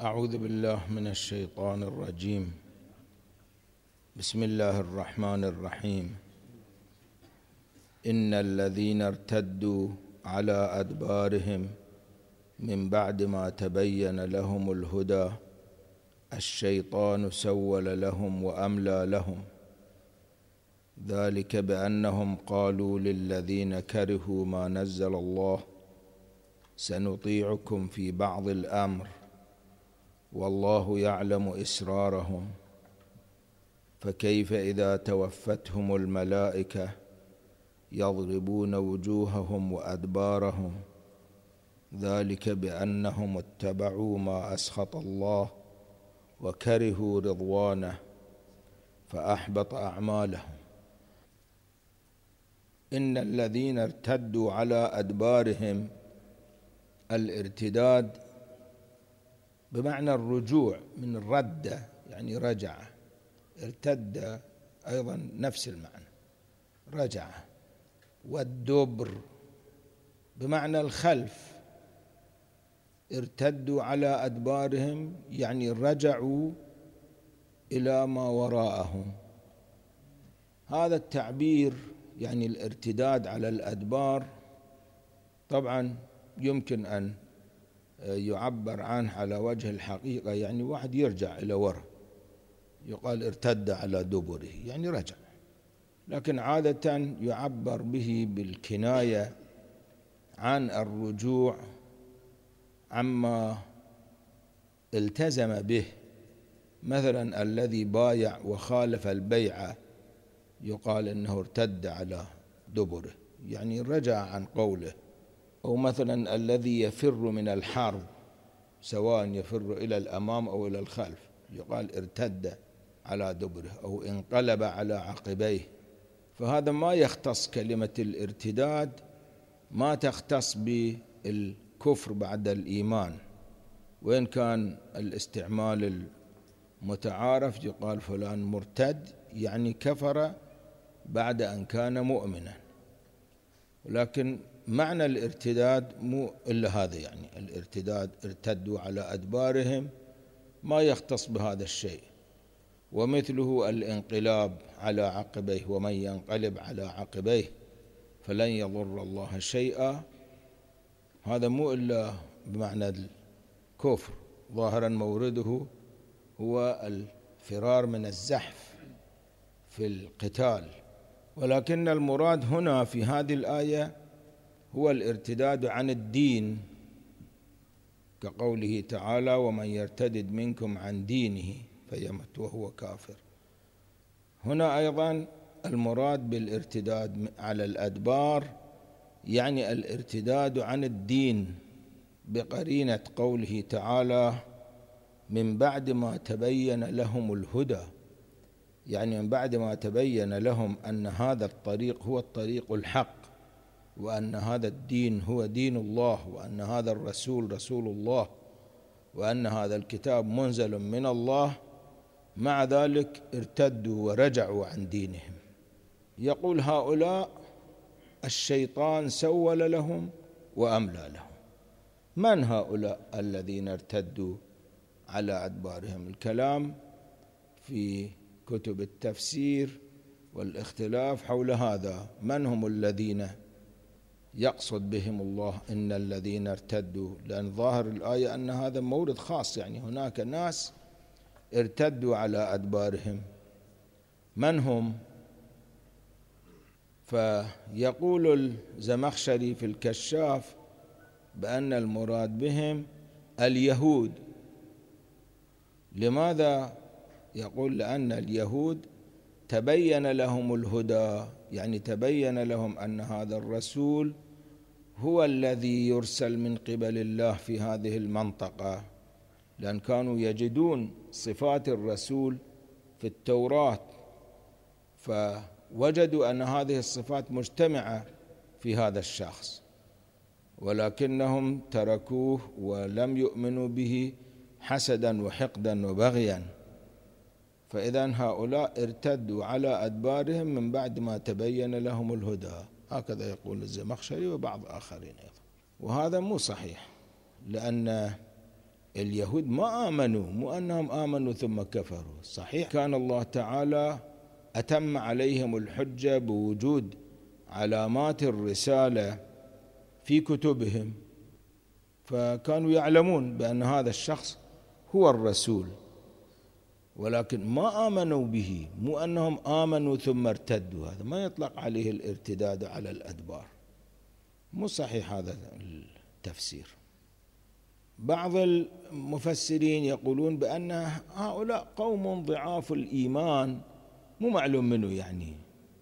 أعوذ بالله من الشيطان الرجيم. بسم الله الرحمن الرحيم. إن الذين ارتدوا على أدبارهم من بعد ما تبين لهم الهدى الشيطان سول لهم وأملى لهم، ذلك بأنهم قالوا للذين كرهوا ما نزل الله سنطيعكم في بعض الأمر والله يعلم إسرارهم، فكيف إذا توفتهم الملائكة يضربون وجوههم وأدبارهم، ذلك بأنهم اتبعوا ما أسخط الله وكرهوا رضوانه فأحبط أعمالهم. إن الذين ارتدوا على أدبارهم، الارتداد بمعنى الرجوع من الردة، يعني رجع. ارتد أيضا نفس المعنى، رجع. والدبر بمعنى الخلف، ارتدوا على أدبارهم يعني رجعوا إلى ما وراءهم. هذا التعبير يعني الارتداد على الأدبار طبعا يمكن أن يعبر عنه على وجه الحقيقة، يعني واحد يرجع إلى وراء، يقال ارتد على دبره يعني رجع. لكن عادة يعبر به بالكناية عن الرجوع عما التزم به، مثلا الذي بايع وخالف البيعة يقال إنه ارتد على دبره، يعني رجع عن قوله. أو مثلا الذي يفر من الحرب، سواء يفر إلى الأمام أو إلى الخلف، يقال ارتد على دبره أو انقلب على عقبيه. فهذا ما يختص كلمة الارتداد، ما تختص بالكفر بعد الإيمان، وإن كان الاستعمال المتعارف يقال فلان مرتد يعني كفر بعد أن كان مؤمنا، ولكن معنى الارتداد مو إلا هذا، يعني الارتداد ارتدوا على أدبارهم ما يختص بهذا الشيء. ومثله الانقلاب على عقبيه، ومن ينقلب على عقبيه فلن يضر الله شيئا، هذا مو إلا بمعنى الكفر، ظاهرا مورده هو الفرار من الزحف في القتال، ولكن المراد هنا في هذه الآية هو الارتداد عن الدين، كقوله تعالى ومن يرتدد منكم عن دينه فيمت وهو كافر. هنا أيضا المراد بالارتداد على الأدبار يعني الارتداد عن الدين، بقرينة قوله تعالى من بعد ما تبين لهم الهدى، يعني من بعد ما تبين لهم أن هذا الطريق هو الطريق الحق، وأن هذا الدين هو دين الله، وأن هذا الرسول رسول الله، وأن هذا الكتاب منزل من الله، مع ذلك ارتدوا ورجعوا عن دينهم. يقول هؤلاء الشيطان سول لهم وأملى لهم. من هؤلاء الذين ارتدوا على أدبارهم؟ الكلام في كتب التفسير والاختلاف حول هذا، من هم الذين يقصد بهم الله إن الذين ارتدوا؟ لأن ظاهر الآية أن هذا مورد خاص، يعني هناك ناس ارتدوا على أدبارهم. من هم؟ فيقول الزمخشري في الكشاف بأن المراد بهم اليهود. لماذا؟ يقول لأن اليهود تبين لهم الهدى، يعني تبين لهم أن هذا الرسول هو الذي يرسل من قبل الله في هذه المنطقة، لأن كانوا يجدون صفات الرسول في التوراة، فوجدوا أن هذه الصفات مجتمعة في هذا الشخص، ولكنهم تركوه ولم يؤمنوا به حسدا وحقدا وبغيا. فإذا هؤلاء ارتدوا على أدبارهم من بعد ما تبين لهم الهدى، هكذا يقول الزمخشري وبعض آخرين أيضا. وهذا مو صحيح، لأن اليهود ما آمنوا، مو أنهم آمنوا ثم كفروا. صحيح كان الله تعالى أتم عليهم الحجة بوجود علامات الرسالة في كتبهم، فكانوا يعلمون بأن هذا الشخص هو الرسول، ولكن ما آمنوا به، مو أنهم آمنوا ثم ارتدوا. هذا ما يطلق عليه الارتداد على الأدبار، مو صحيح هذا التفسير. بعض المفسرين يقولون بأن هؤلاء قوم ضعاف الإيمان، مو معلوم منه يعني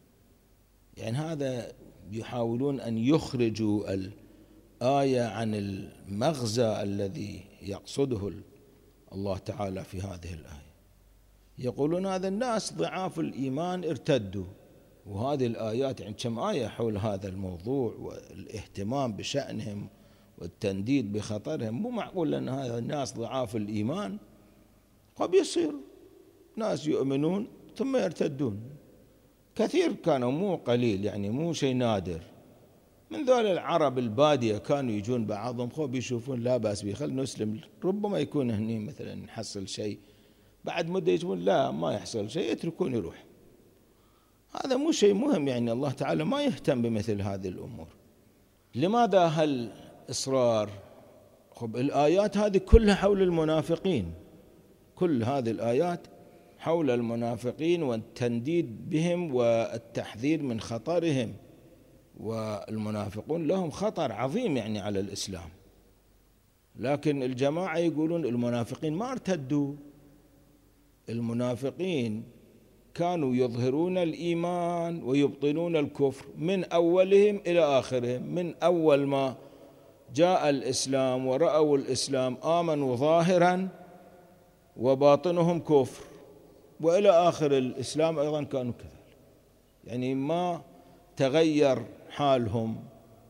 هذا يحاولون أن يخرجوا الآية عن المغزى الذي يقصده الله تعالى في هذه الآية. يقولون هذا الناس ضعاف الإيمان ارتدوا، وهذه الآيات كم آية حول هذا الموضوع والاهتمام بشأنهم والتنديد بخطرهم. مو معقول أن هذا الناس ضعاف الإيمان قد يصير ناس يؤمنون ثم يرتدون، كثير كانوا، مو قليل مو شيء نادر. من ذول العرب البادية كانوا يجون بعضهم يشوفون لا بأس به، خل نسلم، ربما يكون هني مثلا نحصل شيء، بعد مدة يجون لا ما يحصل شيء، يتركون يروح. هذا مو شيء مهم، الله تعالى ما يهتم بمثل هذه الأمور. لماذا هالإصرار؟ الآيات هذه كلها حول المنافقين، كل هذه الآيات حول المنافقين والتنديد بهم والتحذير من خطرهم، والمنافقون لهم خطر عظيم على الإسلام. لكن الجماعة يقولون المنافقين ما ارتدوا، المنافقين كانوا يظهرون الإيمان ويبطنون الكفر من أولهم إلى آخرهم. من أول ما جاء الإسلام ورأوا الإسلام آمنوا ظاهرا وباطنهم كفر، وإلى آخر الإسلام أيضا كانوا كذلك، ما تغير حالهم.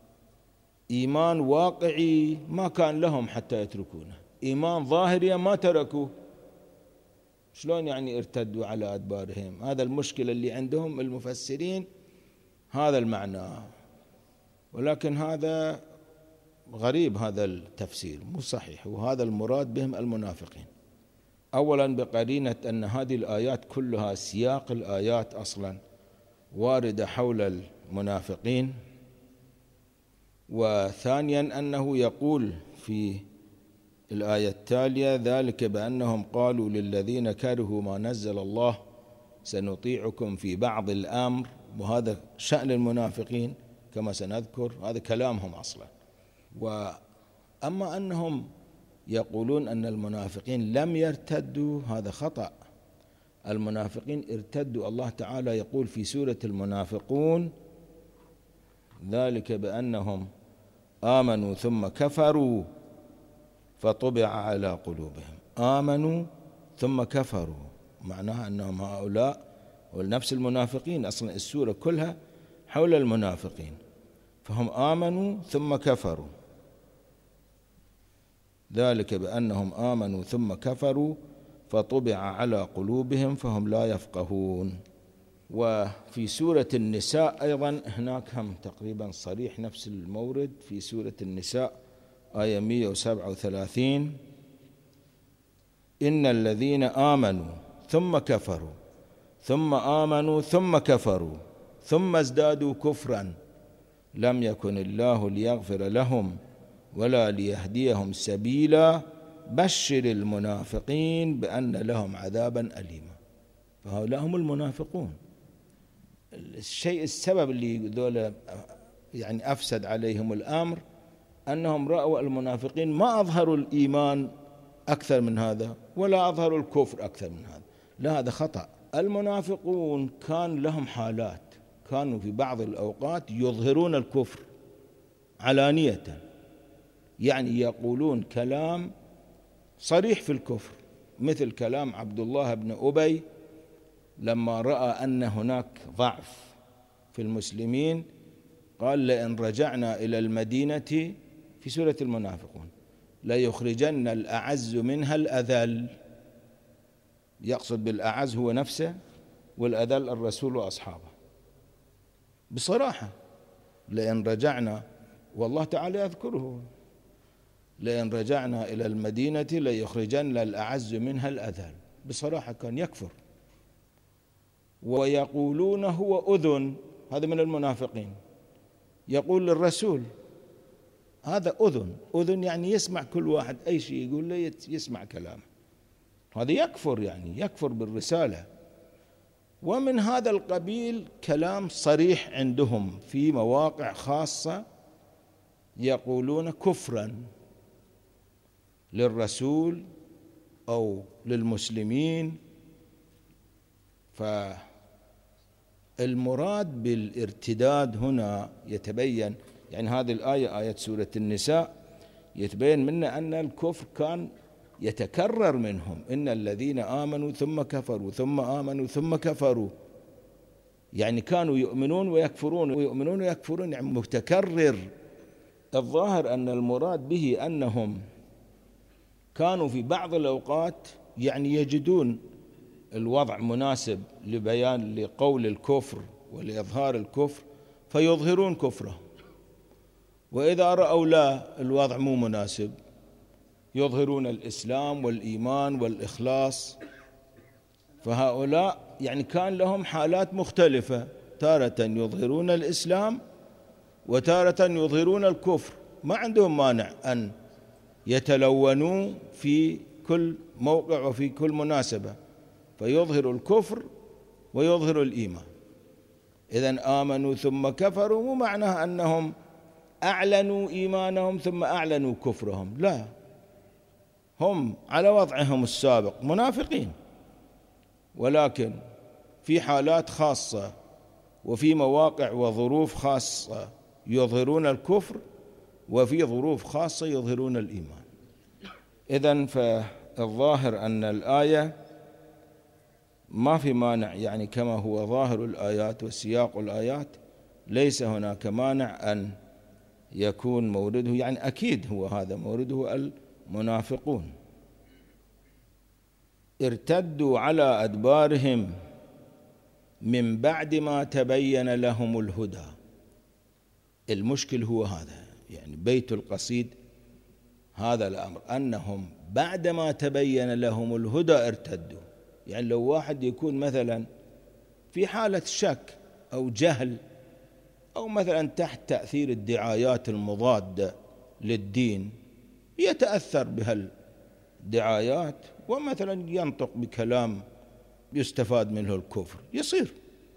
إيمان واقعي ما كان لهم حتى يتركونه، إيمان ظاهري ما تركوه. شلون ارتدوا على أدبارهم؟ هذا المشكلة اللي عندهم المفسرين، هذا المعنى. ولكن هذا غريب، هذا التفسير مو صحيح، وهذا المراد بهم المنافقين. أولا بقرينة أن هذه الآيات كلها، سياق الآيات أصلا واردة حول المنافقين. وثانيا أنه يقول في الآية التالية: ذلك بأنهم قالوا للذين كرهوا ما نزل الله سنطيعكم في بعض الأمر. وهذا شأن المنافقين كما سنذكر، هذا كلامهم أصلا. وأما أنهم يقولون أن المنافقين لم يرتدوا، هذا خطأ. المنافقين ارتدوا. الله تعالى يقول في سورة المنافقون: ذلك بأنهم آمنوا ثم كفروا فطبع على قلوبهم. آمنوا ثم كفروا، معناها أنهم هؤلاء ونفس المنافقين. أصلا السورة كلها حول المنافقين، فهم آمنوا ثم كفروا. ذلك بأنهم آمنوا ثم كفروا فطبع على قلوبهم فهم لا يفقهون. وفي سورة النساء أيضا هناك هم تقريبا صريح نفس المورد، في سورة النساء آية 137: إن الذين آمنوا ثم كفروا ثم آمنوا ثم كفروا ثم ازدادوا كفرا لم يكن الله ليغفر لهم ولا ليهديهم سبيلا بشر المنافقين بأن لهم عذابا أليما. فهؤلاء هم المنافقون. السبب اللي ذولا أفسد عليهم الأمر أنهم رأوا المنافقين ما أظهروا الإيمان أكثر من هذا ولا أظهروا الكفر أكثر من هذا. لا، هذا خطأ. المنافقون كان لهم حالات، كانوا في بعض الأوقات يظهرون الكفر علانية، يقولون كلام صريح في الكفر، مثل كلام عبد الله بن أبي لما رأى أن هناك ضعف في المسلمين قال: لئن رجعنا إلى المدينة، في سورة المنافقون، ليخرجن الأعز منها الأذل. يقصد بالأعز هو نفسه، والأذل الرسول وأصحابه بصراحة. لئن رجعنا، والله تعالى يذكره: لئن رجعنا إلى المدينة ليخرجن الأعز منها الأذل. بصراحة كان يكفر. ويقولون هو أذن، هذا من المنافقين، يقول للرسول هذا أذن. أذن يعني يسمع كل واحد أي شيء يقول له يسمع كلامه. هذا يكفر، يعني يكفر بالرسالة. ومن هذا القبيل كلام صريح عندهم في مواقع خاصة يقولون كفرا للرسول أو للمسلمين. فالمراد بالارتداد هنا يتبين، يعني هذه الآية آية سورة النساء يتبين منها أن الكفر كان يتكرر منهم. إن الذين آمنوا ثم كفروا ثم آمنوا ثم كفروا، يعني كانوا يؤمنون ويكفرون ويؤمنون ويكفرون، يعني متكرر. الظاهر أن المراد به أنهم كانوا في بعض الأوقات يعني يجدون الوضع مناسب لبيان لقول الكفر ولإظهار الكفر فيظهرون كفره، وإذا رأوا لا الوضع مو مناسب يظهرون الإسلام والإيمان والإخلاص. فهؤلاء يعني كان لهم حالات مختلفة، تارة يظهرون الإسلام وتارة يظهرون الكفر، ما عندهم مانع أن يتلونوا في كل موقع وفي كل مناسبة، فيظهر الكفر ويظهر الإيمان. إذن آمنوا ثم كفروا مو معناه أنهم أعلنوا إيمانهم ثم أعلنوا كفرهم، لا، هم على وضعهم السابق منافقين، ولكن في حالات خاصة وفي مواقع وظروف خاصة يظهرون الكفر، وفي ظروف خاصة يظهرون الإيمان. إذن فالظاهر أن الآية ما في مانع، يعني كما هو ظاهر الآيات وسياق الآيات ليس هناك مانع أن يكون مورده، يعني أكيد هو هذا مورده المنافقون. ارتدوا على أدبارهم من بعد ما تبين لهم الهدى. المشكل هو هذا، يعني بيت القصيد هذا الأمر، أنهم بعدما تبين لهم الهدى ارتدوا. يعني لو واحد يكون مثلا في حالة شك أو جهل أو مثلا تحت تأثير الدعايات المضادة للدين يتأثر بهالدعايات ومثلا ينطق بكلام يستفاد منه الكفر يصير،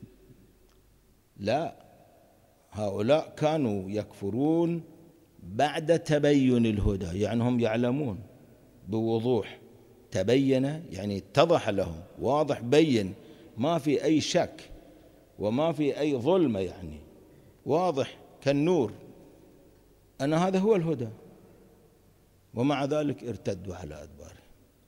لا، هؤلاء كانوا يكفرون بعد تبين الهدى، يعني هم يعلمون بوضوح، تبين يعني اتضح لهم، واضح بين، ما في أي شك وما في أي ظلمة، يعني واضح كالنور أن هذا هو الهدى، ومع ذلك ارتدوا على أدبارهم.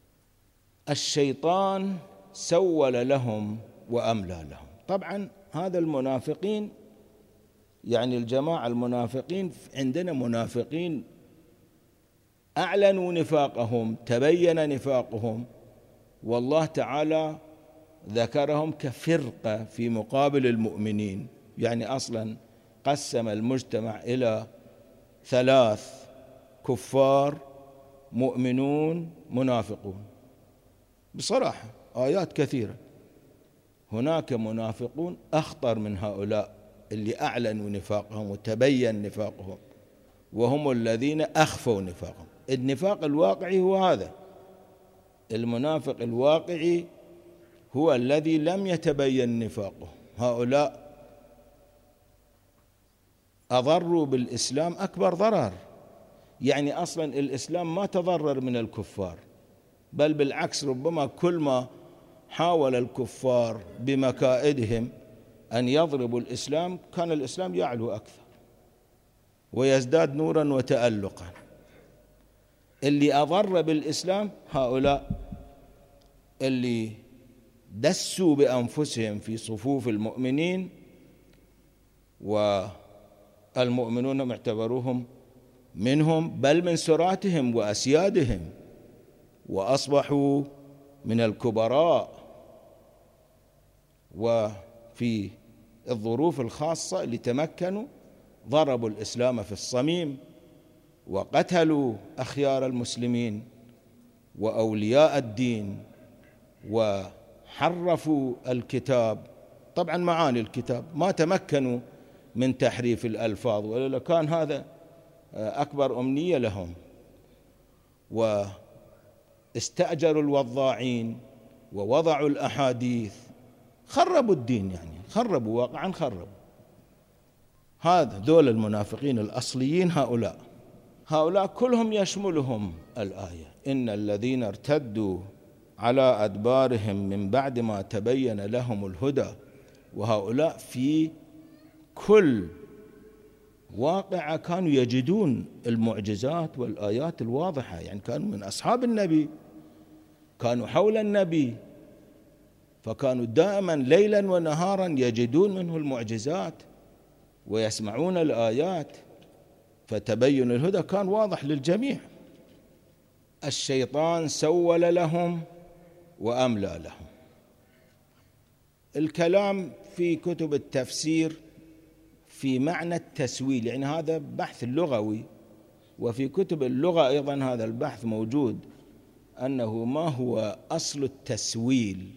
الشيطان سول لهم وأملى لهم. طبعا هذا المنافقين، يعني الجماعة المنافقين، عندنا منافقين أعلنوا نفاقهم، تبين نفاقهم، والله تعالى ذكرهم كفرقة في مقابل المؤمنين. يعني أصلا قسم المجتمع إلى ثلاث: كفار، مؤمنون، منافقون. بصراحة آيات كثيرة. هناك منافقون أخطر من هؤلاء اللي أعلنوا نفاقهم وتبين نفاقهم، وهم الذين أخفوا نفاقهم. النفاق الواقعي هو هذا، المنافق الواقعي هو الذي لم يتبين نفاقه. هؤلاء أضروا بالإسلام أكبر ضرر، يعني أصلا الإسلام ما تضرر من الكفار، بل بالعكس، ربما كل ما حاول الكفار بمكائدهم أن يضربوا الإسلام كان الإسلام يعلو أكثر ويزداد نورا وتألقا. اللي أضر بالإسلام هؤلاء اللي دسوا بأنفسهم في صفوف المؤمنين، والمؤمنون معتبروهم منهم بل من سراتهم وأسيادهم، وأصبحوا من الكبراء. وفي الظروف الخاصة اللي تمكنوا ضربوا الإسلام في الصميم وقتلوا أخيار المسلمين وأولياء الدين وحرفوا الكتاب. طبعا معاني الكتاب ما تمكنوا من تحريف الألفاظ، ولا كان هذا أكبر أمنية لهم. واستأجروا الوضاعين ووضعوا الأحاديث، خربوا الدين، يعني خربوا، واقعا خربوا. هذا دول المنافقين الأصليين. هؤلاء كلهم يشملهم الآية: إن الذين ارتدوا على أدبارهم من بعد ما تبين لهم الهدى. وهؤلاء في كل واقعة كانوا يجدون المعجزات والآيات الواضحة، يعني كانوا من أصحاب النبي، كانوا حول النبي، فكانوا دائما ليلا ونهارا يجدون منه المعجزات ويسمعون الآيات، فتبين الهدى كان واضح للجميع. الشيطان سول لهم وأملى لهم. الكلام في كتب التفسير في معنى التسويل، يعني هذا بحث لغوي، وفي كتب اللغة أيضا هذا البحث موجود، أنه ما هو أصل التسويل.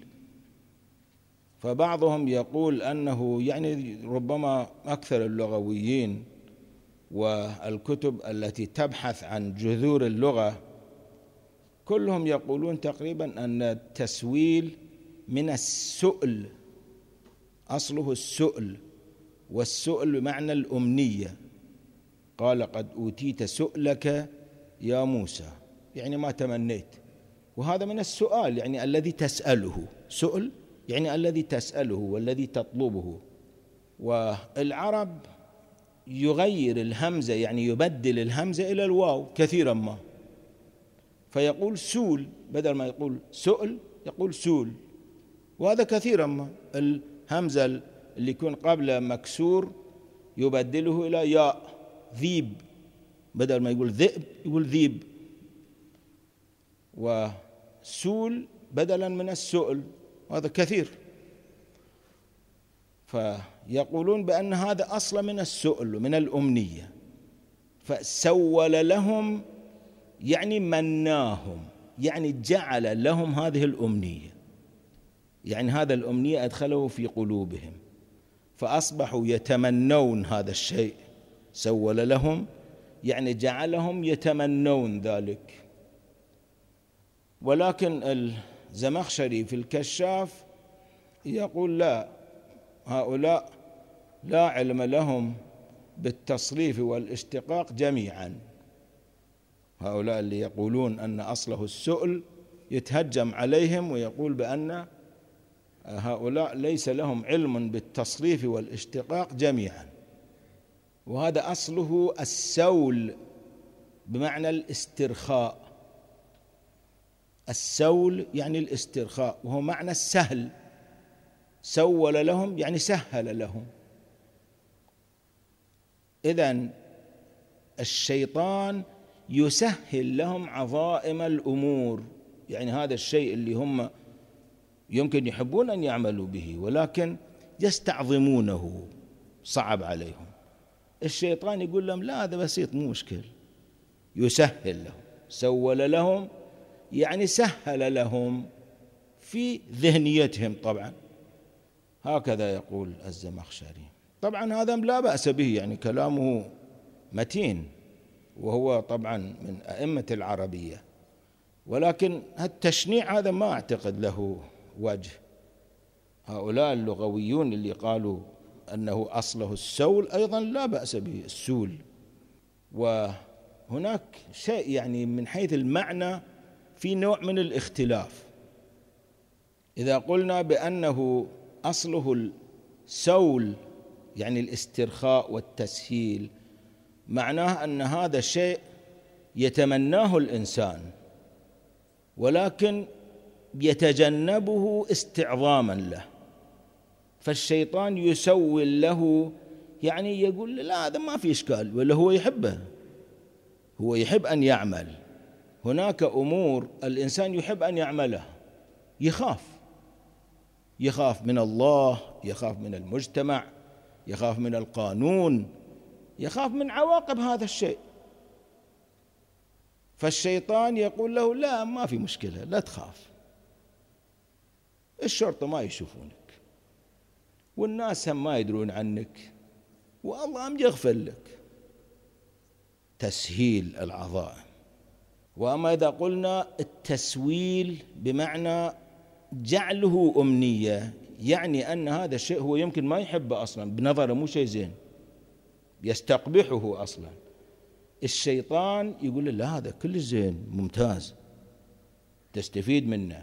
فبعضهم يقول أنه، يعني ربما أكثر اللغويين والكتب التي تبحث عن جذور اللغة كلهم يقولون تقريبا أن التسويل من السؤل، أصله السؤل، والسؤل بمعنى الأمنية. قال قد أوتيت سؤلك يا موسى، يعني ما تمنيت، وهذا من السؤال، يعني الذي تسأله. سؤل يعني الذي تسأله والذي تطلبه. والعرب يغير الهمزة، يعني يبدل الهمزة إلى الواو كثيرا ما، فيقول سول بدل ما يقول سؤل يقول سول، وهذا كثيرا ما. الهمزة اللي يكون قبل مكسور يبدله إلى ياء، ذيب، بدل ما يقول ذئب يقول ذيب. وسول بدلا من السؤل، هذا كثير. فيقولون بأن هذا أصل من السؤل ومن الأمنية. فسول لهم يعني مناهم، يعني جعل لهم هذه الأمنية، يعني هذا الأمنية أدخله في قلوبهم فأصبحوا يتمنون هذا الشيء. سول لهم يعني جعلهم يتمنون ذلك. ولكن الزمخشري في الكشاف يقول لا، هؤلاء لا علم لهم بالتصريف والاشتقاق جميعا. هؤلاء اللي يقولون أن أصله السؤل يتهجم عليهم ويقول بأن هؤلاء ليس لهم علم بالتصريف والاشتقاق جميعا، وهذا أصله السول بمعنى الاسترخاء. السول يعني الاسترخاء، وهو معنى السهل. سول لهم يعني سهل لهم. إذن الشيطان يسهل لهم عظائم الأمور، يعني هذا الشيء اللي هم يمكن يحبون أن يعملوا به ولكن يستعظمونه، صعب عليهم. الشيطان يقول لهم لا، هذا بسيط، مو مشكل. يسهل لهم. سول لهم يعني سهل لهم في ذهنيتهم. طبعا هكذا يقول الزمخشري. طبعا هذا لا بأس به، يعني كلامه متين، وهو طبعا من أئمة العربية، ولكن التشنيع هذا ما أعتقد له وجه. هؤلاء اللغويون اللي قالوا أنه أصله السول أيضا لا بأس به، السول. وهناك شيء يعني من حيث المعنى في نوع من الاختلاف. إذا قلنا بأنه أصله السول يعني الاسترخاء والتسهيل، معناه أن هذا الشيء يتمناه الإنسان ولكن يتجنبه استعظاما له، فالشيطان يسول له، يعني يقول لا هذا ما في إشكال، ولا هو يحبه، هو يحب أن يعمل. هناك أمور الإنسان يحب أن يعملها، يخاف من الله، يخاف من المجتمع، يخاف من القانون، يخاف من عواقب هذا الشيء. فالشيطان يقول له لا، ما في مشكلة، لا تخاف، الشرطة ما يشوفونك، والناس هم ما يدرون عنك، والله هم يغفر لك. تسهيل العظائم. وأما إذا قلنا التسويل بمعنى جعله أمنية، يعني أن هذا الشيء هو يمكن ما يحبه أصلا، بنظره مو شيء زين، يستقبحه أصلا. الشيطان يقول له لا، هذا كل زين ممتاز، تستفيد منه.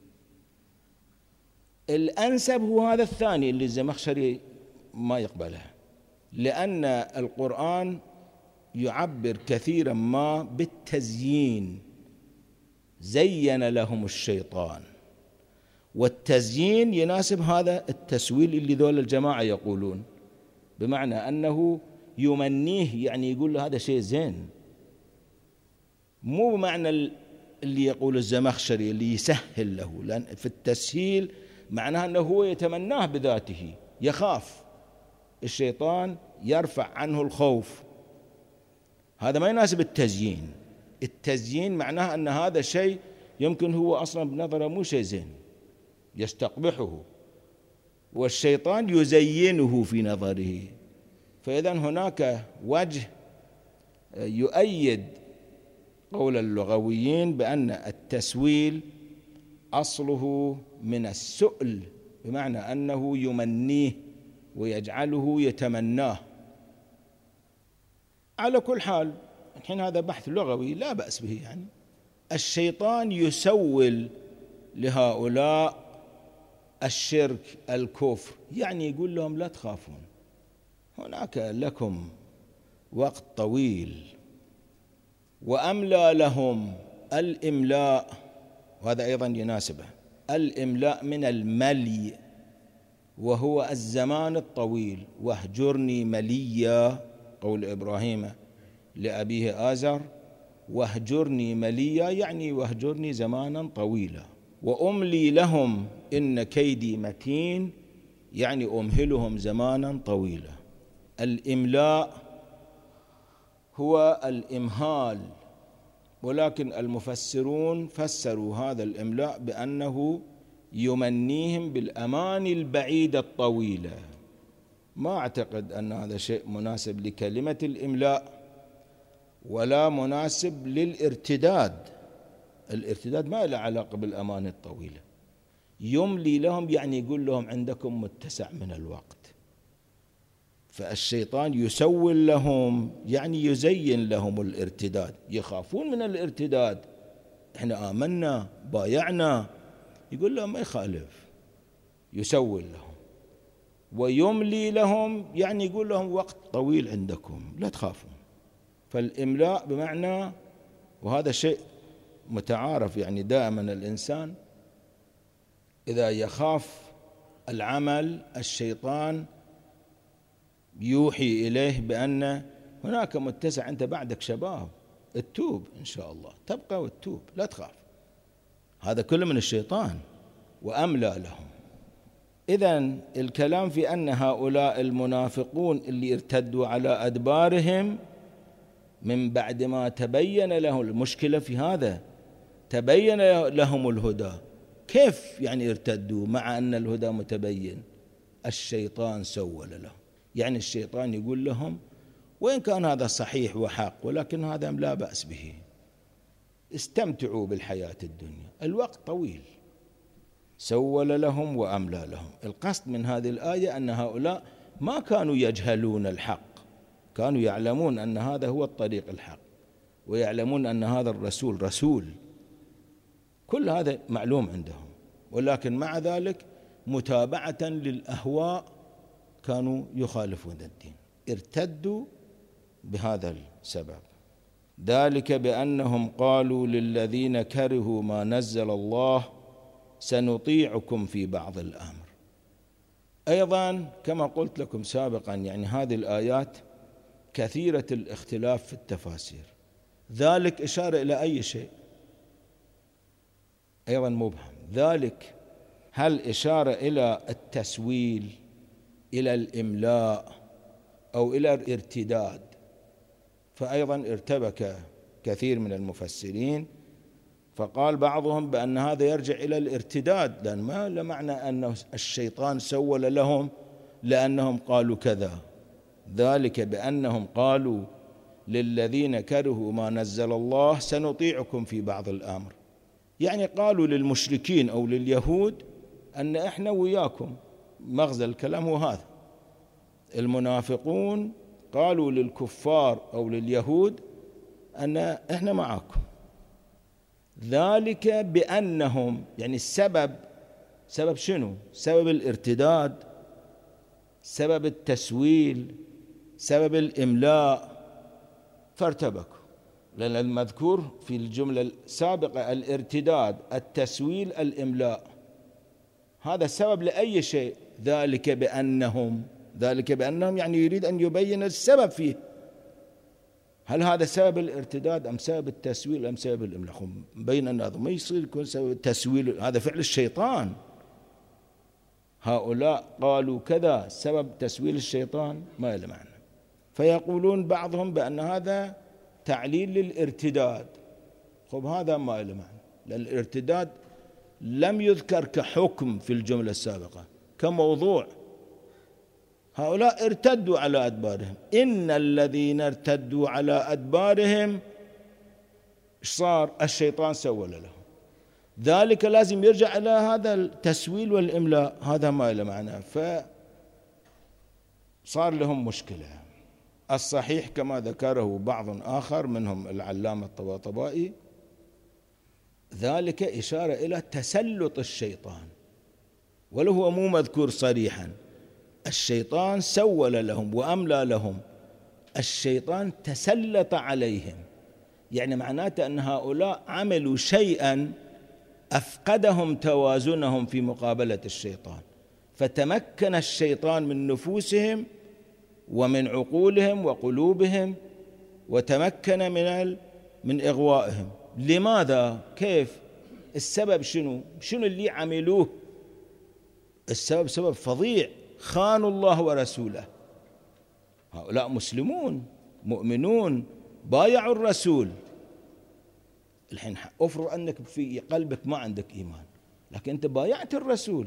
الأنسب هو هذا الثاني اللي الزمخشري ما يقبله، لأن القرآن يعبر كثيرا ما بالتزيين، زين لهم الشيطان، والتزيين يناسب هذا التسويل اللي ذول الجماعة يقولون، بمعنى أنه يمنيه، يعني يقول له هذا شيء زين، مو بمعنى اللي يقول الزمخشري اللي يسهل له، لأن في التسهيل معناه أنه هو يتمناه بذاته، يخاف، الشيطان يرفع عنه الخوف، هذا ما يناسب التزيين. التزيين معناه أن هذا الشيء يمكن هو أصلا بنظره مو شيء زين، يستقبحه، والشيطان يزينه في نظره. فإذا هناك وجه يؤيد قول اللغويين بأن التسويل أصله من السؤل، بمعنى أنه يمنيه ويجعله يتمناه. على كل حال الحين هذا بحث لغوي لا بأس به، يعني الشيطان يسول لهؤلاء الشرك الكفر، يعني يقول لهم لا تخافون، هناك لكم وقت طويل. وأملى لهم، الإملاء وهذا أيضا يناسبه، الإملاء من الملي وهو الزمان الطويل. واهجرني مليا، قول إبراهيم لأبيه آزر، واهجرني مليا يعني واهجرني زمانا طويلا. وأملي لهم إن كيدي متين، يعني أمهلهم زمانا طويلا. الإملاء هو الإمهال، ولكن المفسرون فسروا هذا الإملاء بأنه يمنيهم بالأمان البعيدة الطويلة. ما أعتقد أن هذا شيء مناسب لكلمة الإملاء، ولا مناسب للارتداد. الارتداد ما له علاقة بالأمان الطويلة. يملي لهم يعني يقول لهم عندكم متسع من الوقت. فالشيطان يسول لهم يعني يزين لهم الارتداد، يخافون من الارتداد، احنا آمنا بايعنا، يقول لهم ما يخالف، يسول لهم. ويملي لهم يعني يقول لهم وقت طويل عندكم، لا تخافون. فالإملاء بمعنى، وهذا شيء متعارف، يعني دائما الإنسان إذا يخاف العمل الشيطان يوحي إليه بأن هناك متسع، أنت بعدك شباب، التوب إن شاء الله، تبقى والتوب، لا تخاف. هذا كله من الشيطان. وأملى لهم. إذن الكلام في أن هؤلاء المنافقون اللي ارتدوا على أدبارهم من بعد ما تبين لهم، المشكلة في هذا، تبين لهم الهدى، كيف يعني ارتدوا مع أن الهدى متبين؟ الشيطان سول لهم، يعني الشيطان يقول لهم وإن كان هذا صحيح وحق، ولكن هذا لا بأس به، استمتعوا بالحياة الدنيا، الوقت طويل. سول لهم وأملى لهم. القصد من هذه الآية أن هؤلاء ما كانوا يجهلون الحق، كانوا يعلمون أن هذا هو الطريق الحق، ويعلمون أن هذا الرسول رسول، كل هذا معلوم عندهم، ولكن مع ذلك متابعة للأهواء كانوا يخالفون الدين، ارتدوا بهذا السبب. ذلك بأنهم قالوا للذين كرهوا ما نزل الله سنطيعكم في بعض الأمر. أيضا كما قلت لكم سابقا، يعني هذه الآيات كثيرة الاختلاف في التفاسير. ذلك إشارة إلى أي شيء؟ أيضا مبهم. ذلك هل إشارة إلى التسويل، إلى الإملاء، أو إلى الارتداد؟ فأيضا ارتبك كثير من المفسرين، فقال بعضهم بأن هذا يرجع إلى الارتداد، لأن ما له معنى أن الشيطان سول لهم لأنهم قالوا كذا. ذلك بأنهم قالوا للذين كرهوا ما نزل الله سنطيعكم في بعض الأمر، يعني قالوا للمشركين أو لليهود أن إحنا وياكم. مغزى الكلام هو هذا. المنافقون قالوا للكفار أو لليهود أن إحنا معاكم. ذلك بأنهم، يعني السبب، سبب شنو؟ سبب الارتداد، سبب التسويل، سبب الإملاء، فارتبكوا. لأن المذكور في الجملة السابقة الارتداد، التسويل، الإملاء، هذا السبب لأي شيء. ذلك بأنهم يعني يريد أن يبين السبب فيه. هل هذا سبب الارتداد أم سبب التسويل أم سبب الإملاء؟ بين أن هذا ما يصير يكون سبب التسويل، هذا فعل الشيطان. هؤلاء قالوا كذا سبب تسويل الشيطان، ما له معنى. فيقولون بعضهم بأن هذا تعليل للارتداد. هذا ما له معنى، لأن الارتداد لم يذكر كحكم في الجملة السابقة، كموضوع. هؤلاء ارتدوا على أدبارهم. إن الذين ارتدوا على أدبارهم صار الشيطان سول لهم. ذلك لازم يرجع إلى هذا التسويل والإملاء، هذا ما له معنى، فصار لهم مشكلة. الصحيح كما ذكره بعض آخر منهم العلامة الطباطبائي، ذلك إشارة إلى تسلط الشيطان، ولو هو مو مذكور صريحا. الشيطان سول لهم وأملى لهم، الشيطان تسلط عليهم، يعني معناته أن هؤلاء عملوا شيئا أفقدهم توازنهم في مقابلة الشيطان، فتمكن الشيطان من نفوسهم ومن عقولهم وقلوبهم، وتمكن من إغوائهم. لماذا؟ كيف؟ السبب شنو اللي عملوه؟ السبب سبب فظيع، خانوا الله ورسوله. هؤلاء مسلمون مؤمنون بايعوا الرسول. الحين افرض أنك في قلبك ما عندك إيمان، لكن أنت بايعت الرسول،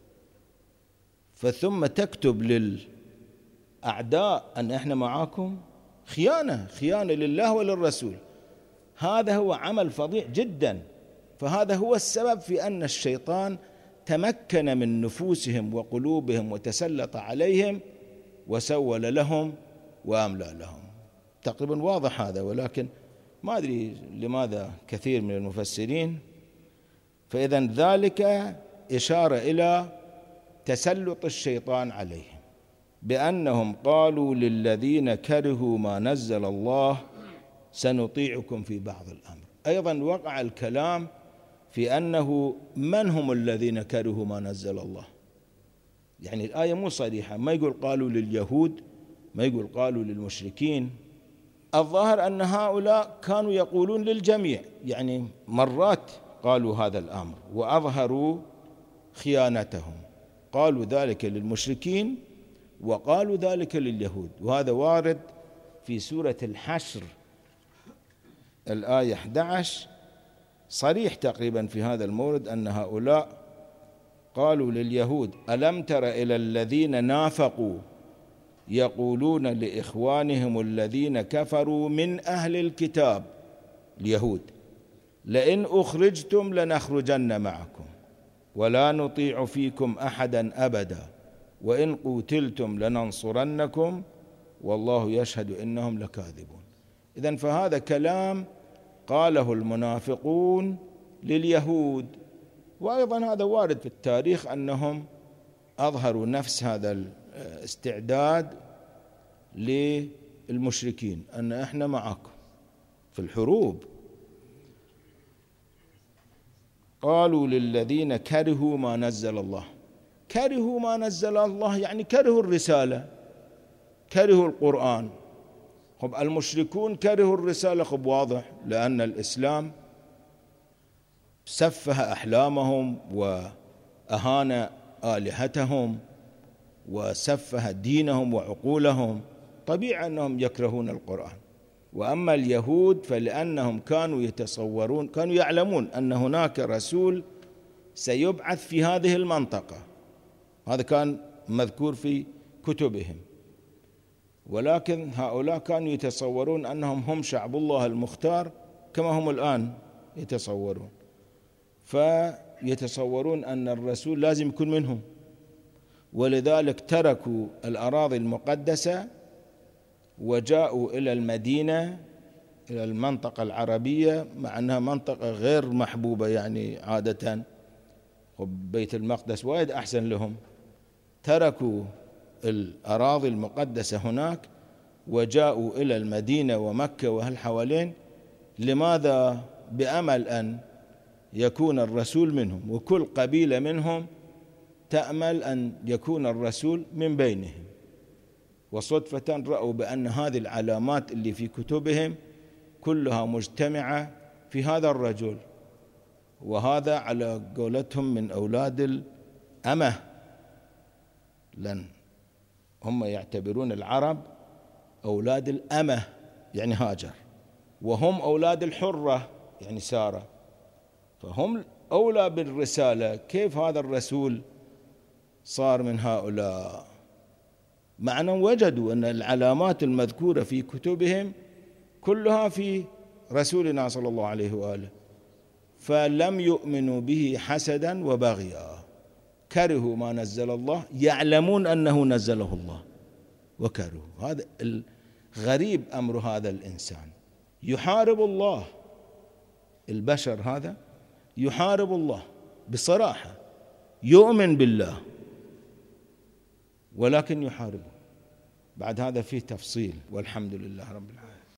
فثم تكتب للأعداء أن إحنا معاكم، خيانة لله وللرسول. هذا هو عمل فظيع جدا. فهذا هو السبب في أن الشيطان تمكن من نفوسهم وقلوبهم وتسلط عليهم وسول لهم وأملى لهم. تقريبا واضح هذا، ولكن ما أدري لماذا كثير من المفسرين. فإذا ذلك إشارة إلى تسلط الشيطان عليهم، بأنهم قالوا للذين كرهوا ما نزل الله سنطيعكم في بعض الأمر. أيضا وقع الكلام في أنه من هم الذين كرهوا ما نزل الله، يعني الآية مو صريحة، ما يقول قالوا لليهود، ما يقول قالوا للمشركين. الظاهر أن هؤلاء كانوا يقولون للجميع، يعني مرات قالوا هذا الأمر وأظهروا خيانتهم، قالوا ذلك للمشركين وقالوا ذلك لليهود. وهذا وارد في سورة الحشر الآية 11 صريح تقريبا في هذا المورد، أن هؤلاء قالوا لليهود ألم تر إلى الذين نافقوا يقولون لإخوانهم الذين كفروا من أهل الكتاب، اليهود، لئن أخرجتم لنخرجن معكم ولا نطيع فيكم أحدا أبدا وإن قتلتم لننصرنكم والله يشهد إنهم لكاذبون. إذن فهذا كلام قاله المنافقون لليهود. وأيضا هذا وارد في التاريخ أنهم أظهروا نفس هذا الاستعداد للمشركين، أن إحنا معكم في الحروب. قالوا للذين كرهوا ما نزل الله، كرهوا ما نزل الله يعني كرهوا الرسالة، كرهوا القرآن. المشركون كرهوا الرسالة، واضح، لأن الإسلام سفه أحلامهم وأهان آلهتهم وسفه دينهم وعقولهم، طبيعي أنهم يكرهون القرآن. وأما اليهود فلأنهم كانوا يتصورون، كانوا يعلمون أن هناك رسول سيبعث في هذه المنطقة، هذا كان مذكور في كتبهم، ولكن هؤلاء كانوا يتصورون أنهم هم شعب الله المختار كما هم الآن يتصورون، فيتصورون أن الرسول لازم يكون منهم، ولذلك تركوا الأراضي المقدسة وجاءوا إلى المدينة، إلى المنطقة العربية، مع أنها منطقة غير محبوبة يعني عادة، وبيت المقدس وايد أحسن لهم. تركوا الأراضي المقدسة هناك وجاءوا إلى المدينة ومكة وهالحوالين. لماذا؟ بأمل أن يكون الرسول منهم، وكل قبيلة منهم تأمل أن يكون الرسول من بينهم. وصدفة رأوا بأن هذه العلامات اللي في كتبهم كلها مجتمعة في هذا الرجل، وهذا على قولتهم من أولاد الأمة، لأن هم يعتبرون العرب أولاد الأمة يعني هاجر، وهم أولاد الحرة يعني سارة، فهم أولى بالرسالة. كيف هذا الرسول صار من هؤلاء؟ مع أنهم وجدوا أن العلامات المذكورة في كتبهم كلها في رسولنا صلى الله عليه وآله، فلم يؤمنوا به حسدا وبغيا، كرهوا ما نزل الله، يعلمون أنه نزله الله وكرهوا. هذا الغريب أمر هذا الإنسان، يحارب الله، البشر هذا يحارب الله بصراحة، يؤمن بالله ولكن يحاربه. بعد هذا فيه تفصيل، والحمد لله رب العالمين.